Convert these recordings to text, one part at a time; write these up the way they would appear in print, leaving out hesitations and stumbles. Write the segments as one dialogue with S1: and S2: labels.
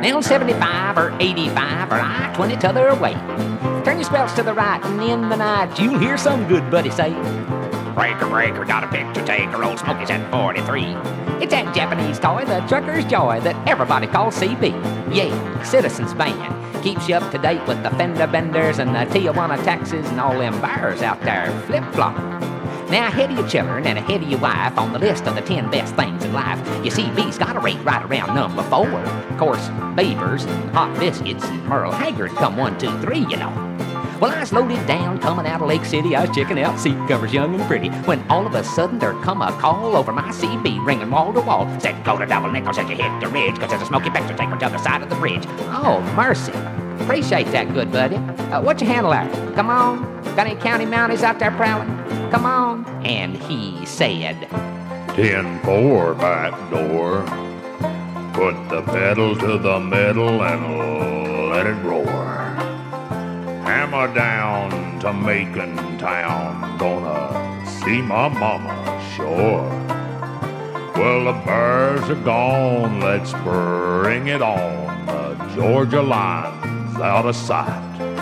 S1: Now 75 or 85 or I-20 t'other way. Turn your spells to the right and in the night you'll hear some good buddy say, breaker, breaker, got a picture taker, old Smokey's at 43. It's that Japanese toy, the trucker's joy, that everybody calls CB. Yeah, Citizens Band keeps you up to date with the fender benders and the Tijuana taxis and all them bars out there flip-flopping. Now ahead of your children and ahead of your wife on the list of the 10 best things in life, you see B's got a rate right around number 4. Of course, Beavers and Hot Biscuits and Merle Haggard come 1, 2, 3, you know. Well, I was loaded down coming out of Lake City. I was checking out seat covers young and pretty when all of a sudden there come a call over my CB ringing wall to wall. Said, go to Double Nickel, said you hit the ridge, cause there's a Smoky picture taker to the side of the bridge. Oh, mercy. Appreciate that, good buddy. What's your handle there? Come on. Got any county mounties out there prowling? Come on. And he said,
S2: 10-4 back door. Put the pedal to the metal and let it roar. Hammer down to Macon town. Gonna see my mama, sure. Well, the bears are gone. Let's bring it on. The Georgia line's out of sight.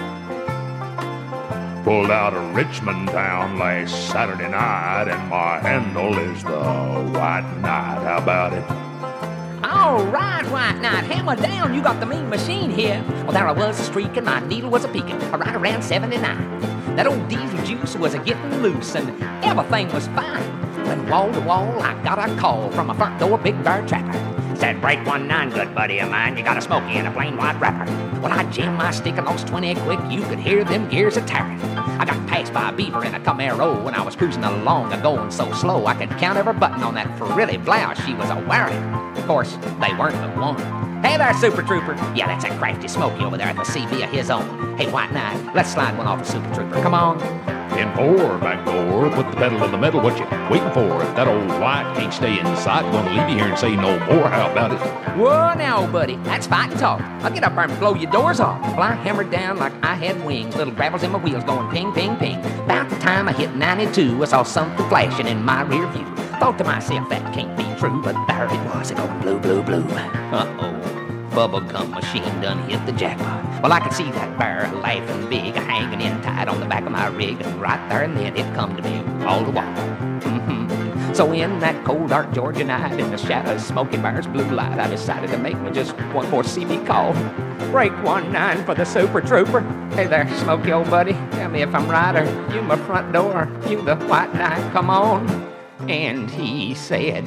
S2: Pulled out of Richmond town last Saturday night, and my handle is the White Knight. How about it?
S1: all right, White Knight, hammer down, you got the mean machine here. Well, there I was a-streaking, my needle was a-peaking, right around 79. That old diesel juice was a-getting loose, and everything was fine. When wall to wall, I got a call from a front door Big Bear tracker. Said, break 19, good buddy of mine, you got a Smoky in a plain white wrapper. Well, I jammed my stick and lost 20 quick, you could hear them gears a-tearing. I got passed by a beaver in a Camaro when I was cruising along, a-going so slow I could count every button on that frilly blouse she was a-wearing. Of course, they weren't the one. Hey there, Super Trooper. Yeah, that's a crafty Smoky over there at the CB of his own. Hey, White Knight, let's slide one off the Super Trooper. Come on.
S2: 10-4, back door, put the pedal in the metal, what you waiting for? If that old white can't stay in sight, gonna leave you here and say no more, how about it?
S1: Whoa now, buddy, that's fighting talk. I'll get up there and blow your doors off. Well, I hammered down like I had wings, little gravels in my wheels going ping, ping, ping. About the time I hit 92, I saw something flashing in my rear view. Thought to myself, that can't be true, but there it was, it going blue, blue, blue. Uh-oh. Bubblegum machine done hit the jackpot. Well, I could see that bear laughing big, hanging in tight on the back of my rig, and right there and then it come to me, wall to wall. So in that cold, dark Georgia night, in the shadows, Smoky Bear's blue light, I decided to make me just one more CB call. Break 19 for the Super Trooper. Hey there, Smoky, old buddy, tell me if I'm right, or you my front door, you the White Knight, come on. And he said,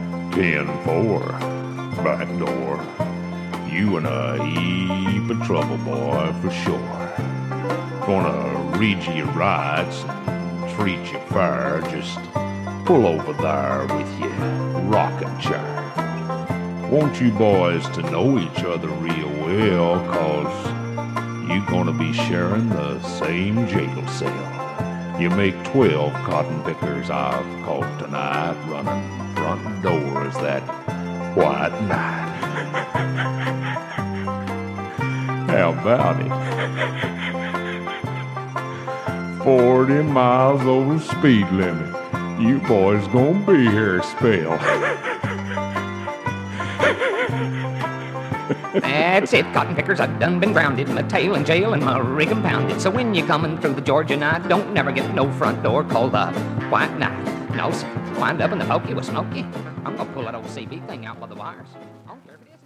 S2: 10-4, back door. You in a heap of trouble, boy, for sure. Gonna read you your rights and treat you fair. Just pull over there with your rocking chair. Want you boys to know each other real well, 'cause you gonna be sharing the same jail cell. You make 12 cotton pickers I've caught tonight, running front door as that White Knight. How about it? 40 miles over speed limit. You boys gonna be here a spell.
S1: That's it, cotton pickers, I've done been grounded, my tail in jail and my rig impounded. So when you're coming through the Georgia night, don't never get no front door called the White Knight. No, sir, wind up in the pokey with Smoky. I'm gonna pull that old CB thing out by the wires. I don't care if it is.